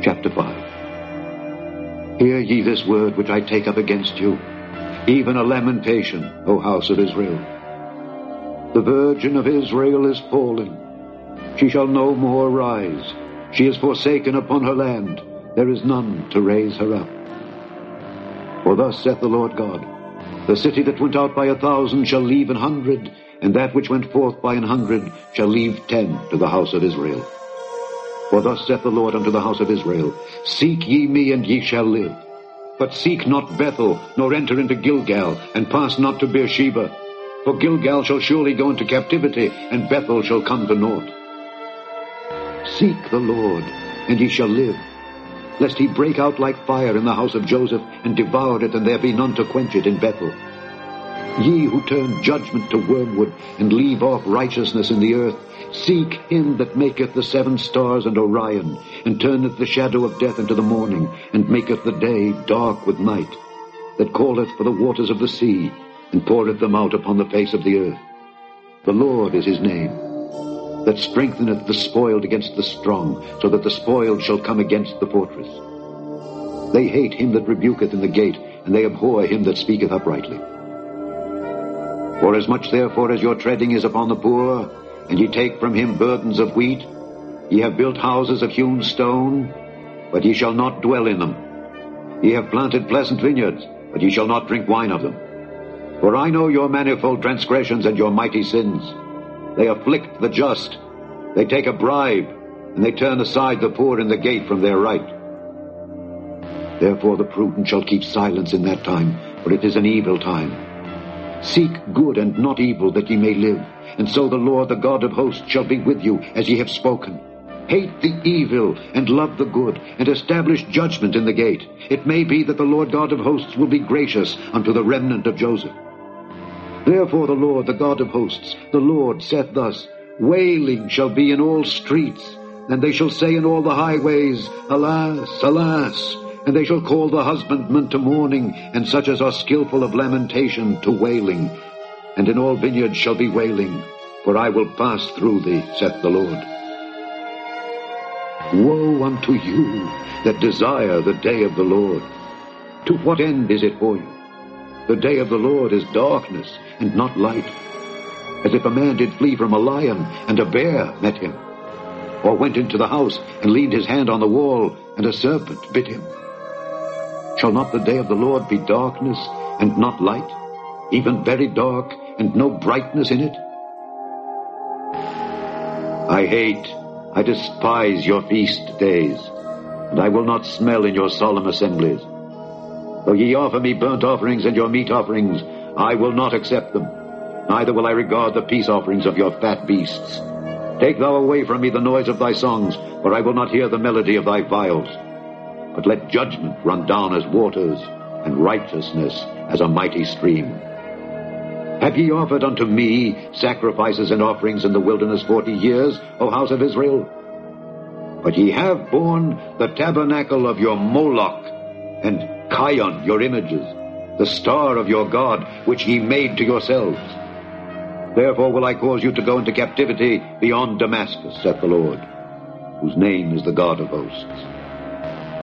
Chapter 5. Hear ye this word which I take up against you, even a lamentation, O house of Israel. The virgin of Israel is fallen. She shall no more rise. She is forsaken upon her land. There is none to raise her up. For thus saith the Lord God, the city that went out by 1,000 shall leave 100, and that which went forth by 100 shall leave 10 to the house of Israel. For thus saith the Lord unto the house of Israel, Seek ye me, and ye shall live. But seek not Bethel, nor enter into Gilgal, and pass not to Beersheba. For Gilgal shall surely go into captivity, and Bethel shall come to naught. Seek the Lord, and ye shall live, lest he break out like fire in the house of Joseph, and devour it, and there be none to quench it in Bethel. Ye who turn judgment to wormwood, and leave off righteousness in the earth, seek him that maketh the 7 stars and Orion, and turneth the shadow of death into the morning, and maketh the day dark with night, that calleth for the waters of the sea, and poureth them out upon the face of the earth. The Lord is his name, that strengtheneth the spoiled against the strong, so that the spoiled shall come against the fortress. They hate him that rebuketh in the gate, and they abhor him that speaketh uprightly. Forasmuch therefore as your treading is upon the poor, and ye take from him burdens of wheat, ye have built houses of hewn stone, but ye shall not dwell in them. Ye have planted pleasant vineyards, but ye shall not drink wine of them. For I know your manifold transgressions and your mighty sins. They afflict the just, they take a bribe, and they turn aside the poor in the gate from their right. Therefore the prudent shall keep silence in that time, for it is an evil time. Seek good and not evil, that ye may live, and so the Lord, the God of hosts, shall be with you, as ye have spoken. Hate the evil, and love the good, and establish judgment in the gate. It may be that the Lord God of hosts will be gracious unto the remnant of Joseph. Therefore the Lord, the God of hosts, the Lord saith thus, Wailing shall be in all streets, and they shall say in all the highways, Alas, alas! And they shall call the husbandmen to mourning, and such as are skillful of lamentation to wailing. And in all vineyards shall be wailing, for I will pass through thee, saith the Lord. Woe unto you that desire the day of the Lord! To what end is it for you? The day of the Lord is darkness, and not light. As if a man did flee from a lion, and a bear met him. Or went into the house, and leaned his hand on the wall, and a serpent bit him. Shall not the day of the Lord be darkness, and not light, even very dark, and no brightness in it? I despise your feast days, and I will not smell in your solemn assemblies. Though ye offer me burnt offerings and your meat offerings, I will not accept them, neither will I regard the peace offerings of your fat beasts. Take thou away from me the noise of thy songs, for I will not hear the melody of thy viols. But let judgment run down as waters, and righteousness as a mighty stream. Have ye offered unto me sacrifices and offerings in the wilderness 40 years, O house of Israel? But ye have borne the tabernacle of your Moloch, and Chion your images, the star of your God, which ye made to yourselves. Therefore will I cause you to go into captivity beyond Damascus, saith the Lord, whose name is the God of hosts.